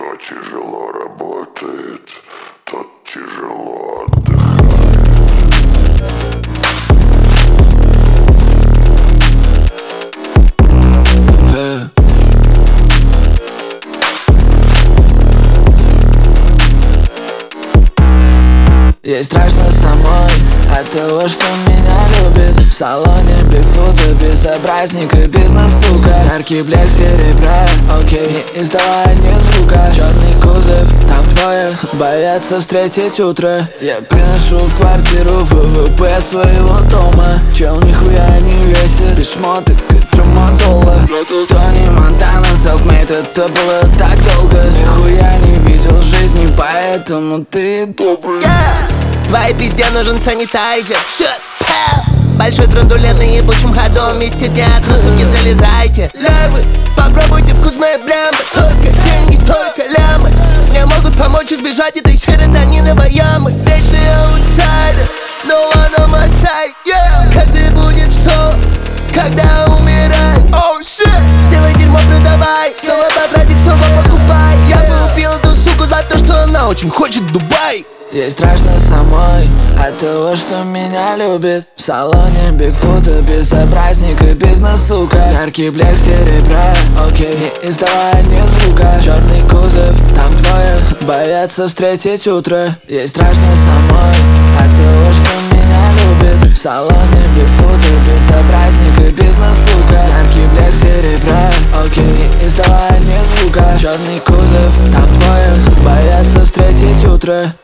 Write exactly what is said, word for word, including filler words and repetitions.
Кто тяжело работает, тот тяжело отдыхает. Ей страшно самой от того, что меня любит. В салоне бигфута, безобразник и бизнес-сука. Яркий блеск серебра, окей, не издавая ни звука. Черный кузов, там двое, боятся встретить утро. Я приношу в квартиру вэ вэ пэ своего дома. Чел нихуя не весит, и шмоток и трамадола. Тони Монтана, self-made, это было так долго. Нихуя не видел жизни, поэтому ты добрый. Твоей пизде нужен санитайзер. Большой трандулетный ебучим ходом вместе дня, носу не залезайте. Левы, попробуйте вкус моей блямбы. Только деньги, только лямы мне могут помочь избежать этой серотониновой ямы. Вечный аутсайдер, no one on my side, yeah. Каждый будет в соло, когда умирает. Oh shit, делай дерьмо, продавай. Снова потратить, снова покупай. Я бы убил эту суку за то, что она очень хочет Дубай. Ей страшно самой от того, что меня любит. В салоне бигфута, безобразник и бизнес-сука. Яркий блеск серебра, окей, не издавая ни звука. Черный кузов, там двое, боятся встретить утро. Ей страшно самой от того, что меня любит. В салоне бигфута, безобразник и бизнес-сука. Яркий блеск серебра, окей, не издавая ни звука. Черный кузов, там двое, боятся встретить утро.